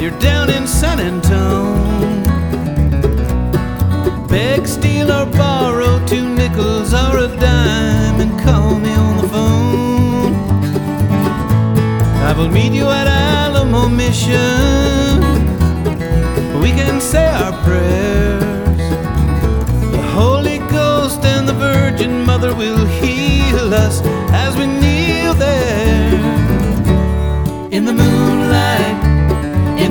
you're down in San Antone. Beg, steal, or borrow 2 nickels or a dime and call me on the phone. I will meet you at Alamo Mission. We can say our prayers. The Holy Ghost and the Virgin Mother will heal us as we kneel there in the moonlight.